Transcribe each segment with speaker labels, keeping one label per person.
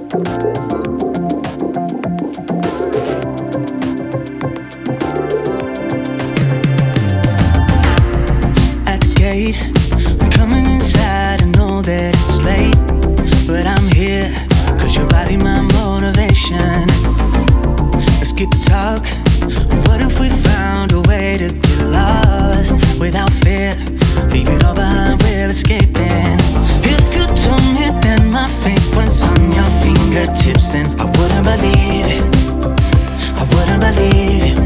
Speaker 1: At the gate, I'm coming inside. I know that it's late, but I'm here, 'cause your body, my motivation. Let's keep the talk. What if we found a way to get lost without fear? Leave it all behind, we're escaping. If you told me that my fate was on your fingertips, then I wouldn't believe it. I wouldn't believe it.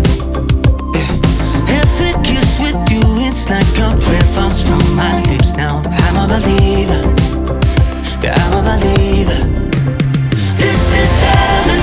Speaker 1: Every kiss with you, it's like a prayer falls from my lips. Now I'm a believer. Yeah, I'm a believer. This is heaven.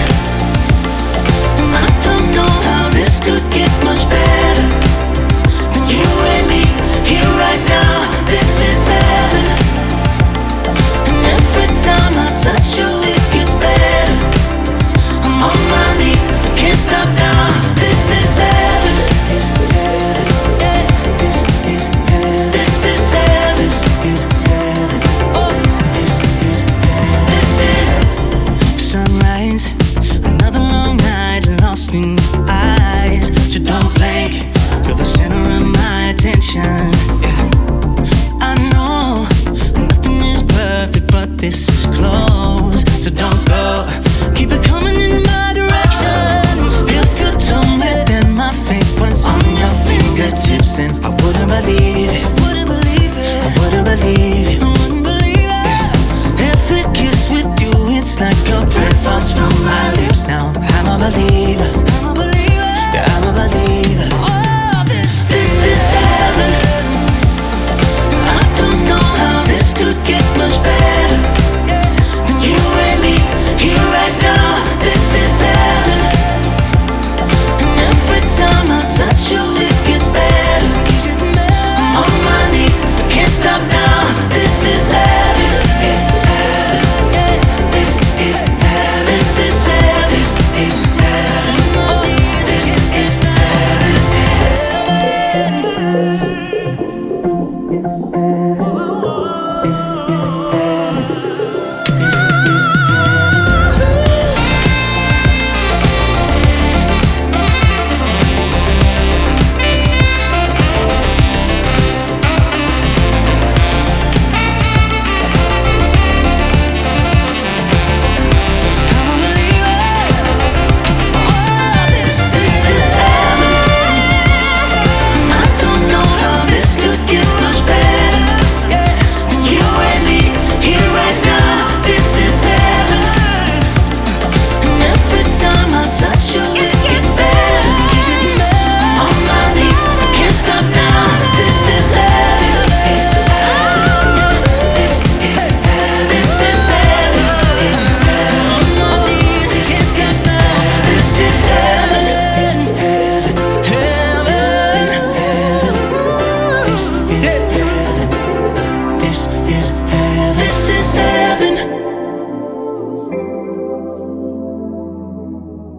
Speaker 1: I don't know how this could get much better than you and me here right now. This is heaven. And every time I touch you, it gets better. I'm on my knees, can't stop now. This is heaven. Yeah, this is heaven. This is heaven. Oh, this is heaven. This is sunrise. Another long night lost in your eyes. So don't blink, you're the center of my attention. Yeah. I know nothing is perfect, but this is close. So don't go, keep it coming in my direction. If you told me that my fate was on your fingertips, then I wouldn't believe it. I wouldn't believe it. I wouldn't believe it. I wouldn't believe it. Yeah. Every kiss with you, it's like a prayer falls from my lips. Now I'm a believer. I'm a believer. Yeah, I'm a believer. Oh, this is heaven. I don't know how this could get much better than you and me here right now. This is heaven. And every time I touch you, it gets better. I'm on my knees, I can't stop now. This is heaven. This is heaven. Yeah, this is heaven. This is heaven. This is heaven. Oh, this is heaven. This is heaven. This is heaven.